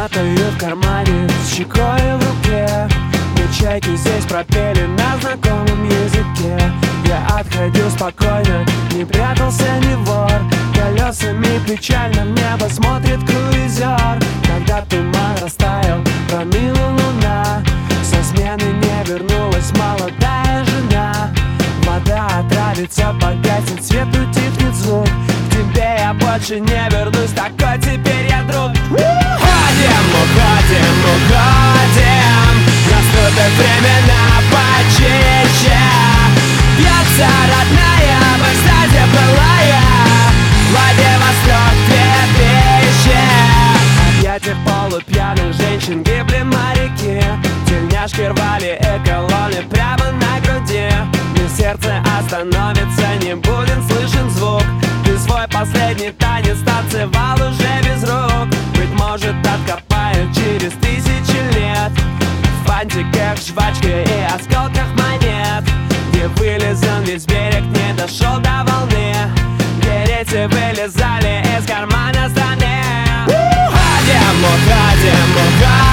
печатаю в кармане, с щекой в руке. Мы чайки здесь пропели на знакомом языке. Я отходил спокойно, не прятался ни вор. Колесами печально в небо смотрит круизер. Когда туман растаял, промила луна, со смены не вернулась молодая жена. Вода отравится, погасит свет, утихнет звук. К тебе я больше не вернусь, такой теперь я друг. Уходим, уходим, уходим, наступят времена почище. Бьется родная в экстазе былая, Владивосток 2000. Объятия полупьяных женщин гибли моряки. Тельняшки рвали эколоны прямо на груди. Мне сердце остановится, не будет слышен звук. Ты свой последний танец танцевал уже без рук. Быть может, откопают через 1000 лет в фантиках, жвачке и осколках монет, где вылезан весь берег, не дошел до волны, где дети вылезали из кармана страны. Уходим, уходим, уходим,